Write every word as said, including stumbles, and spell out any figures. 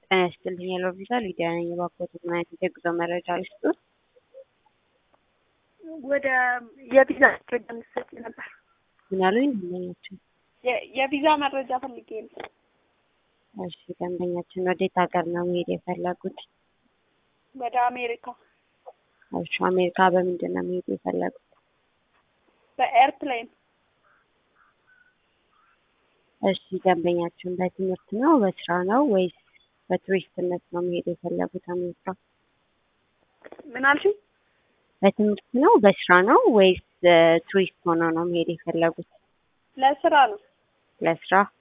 ጤና ይስጥልኝ ሄሎ ቪዛ ሊዲያ ነኝ። እባክዎት ምን አይነት የጉዞ መረጃ ልስጥዎት? ወደ የቪዛ መረጃ እንድትሰጪ ነበር። ምን አሉኝ ደንበኛችን? የ- የቪዛ መረጃ ፈልጌ ነው። እሺ ደንበኛችን ወዴት ሀገር ነው መሄድ የፈለጉት? ወደ አሜሪካ እሺ አሜሪካ በምንድን ነው መሄድ የፈለጉት? በኤርፕሌን። እሺ ደንበኛችን በትምህርት ነው በስራ ነው ወይስ በቱሪስትነት ነው መሄድ የፈለጉት አሜሪካ? ምን አልሽኝ? በትምህርት ነው በስራ ነው ወይስ ቱሪስት ሆነው ነው መሄድ የፈለጉት? ለስራ ነው። ለስራ